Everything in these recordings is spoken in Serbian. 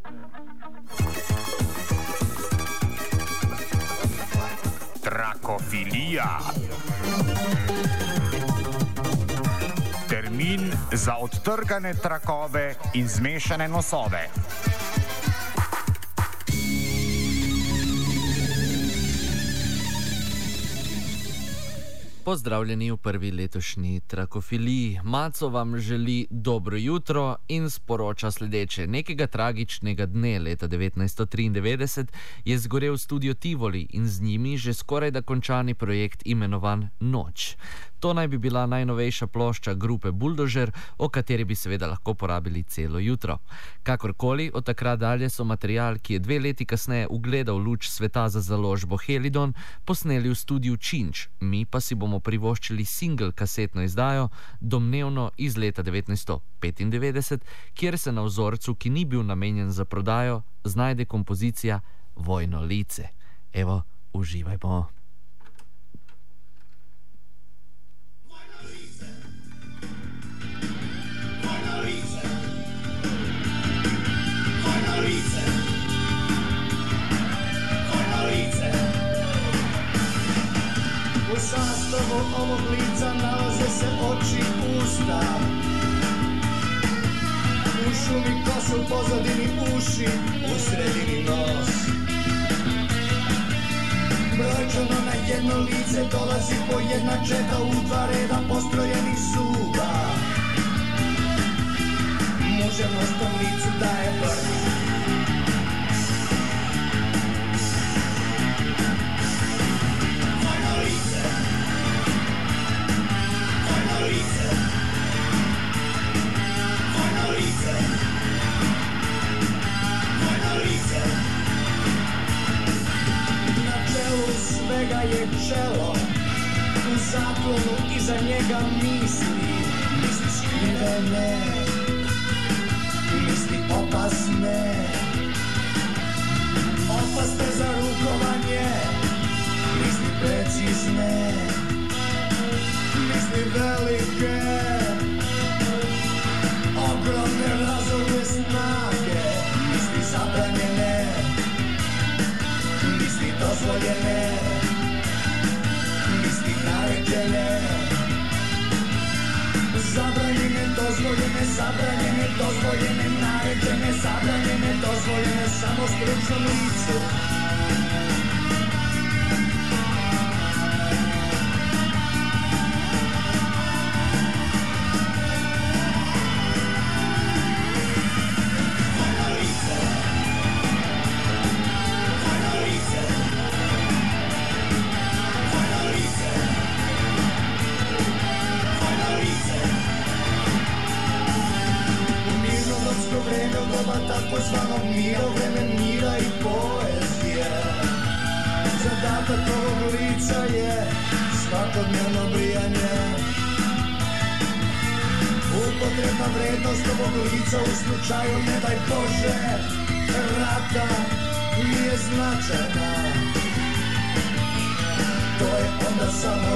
Trakofilija. Termin za odtrgane trakove in zmešane nosove. Pozdravljeni v prvi letošnji Trakofiliji. Maco vam želi dobro jutro in sporoča sledeče. Nekega tragičnega dne leta 1993 je zgorel studio Tivoli in z njimi že skoraj da končani projekt imenovan Noč. To naj bi bila najnovejša plošča grupe Buldožer, o kateri bi seveda lahko porabili celo jutro. Kakorkoli, od takrat dalje so material, ki je 2 leti kasneje ugledal luč sveta za založbo Helidon, posneli v studiu Činč. Mi pa si bomo privoščili single kasetno izdajo, domnevno iz leta 1995, kjer se na vzorcu, ki ni bil namenjen za prodajo, znajde kompozicija Vojno lice. Evo, uživajmo. U sastavu ovog lica nalaze se oči, usta. U šumi kose, u pozadini uši, u sredini nos. Brojčano na jedno lice dolazi po jedna četa u 2 reda postrojenih zuba. Muževnost tom licu daje prvi. Svega je čelo, u zaklonu iza njega misli skrivene, misli opasne, opasne za rukovanje, misli precizne, misli velike, ogromne razumne snage, misli zabranjene, misli dozvoljene, misli naređene. Zabranjene, dozvoljene, zabranjene, dozvoljene, naređene, zabranjene, dozvoljene, samo stručnom licu. Takozvanog mira, vreme mira i poezije. Zadatak ovog lica je svakodnevno brijanje. Upotrebna vrednost ovog lica u slučaju, ne daj Bože, rata nije značajna. To je onda samo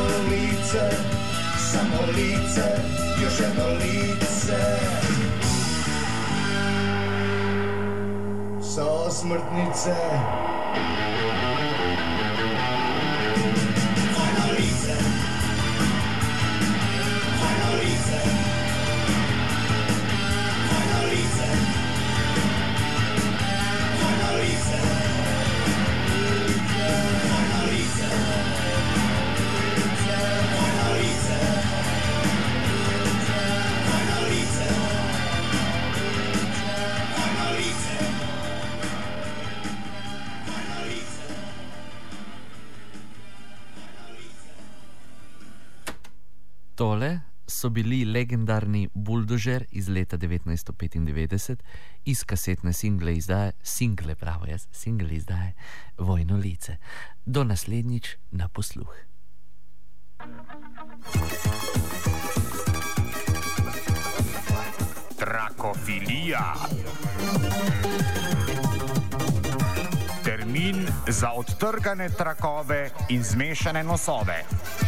lice, još jedno lice. Sa osmrtnice. Vojno lice. Vojno lice. Vojno lice. Vojno lice. Vojno lice. Vojno lice. Vojno lice. Vojno lice. Tole so bili legendarni Buldožer iz leta 1995 iz kasetne single izdaje Vojno lice. Do naslednjič na posluh. Trakofilija. Termin za odtrgane trakove in zmešane nosove.